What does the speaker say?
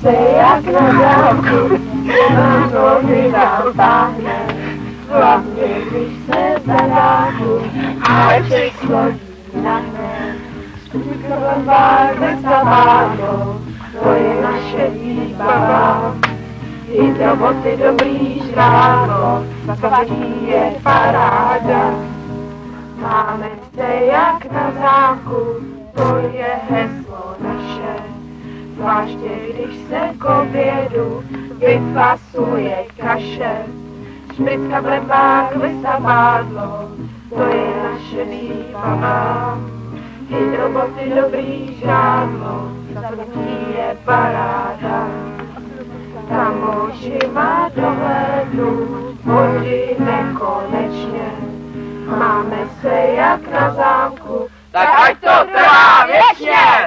se jak na zámku, nám nohy natáhne, hlavně když se zadáku, a číslo nahne. Spůsobem barve zavádlo, to je naše výbava. I do boty dobrý žrádlo, svatý je paráda. Máme se jak na zámku, to je heslo naše. Zvláště když se k obědu vyfasuje kaše. Špricka, blebák, vysabádlo, to je naše výbava. I do boty dobrý žrádlo, svatý je paráda. Kamoši má dohlednu, vody nekonečně. Máme se jak na zámku, tak ať to trvá věčně!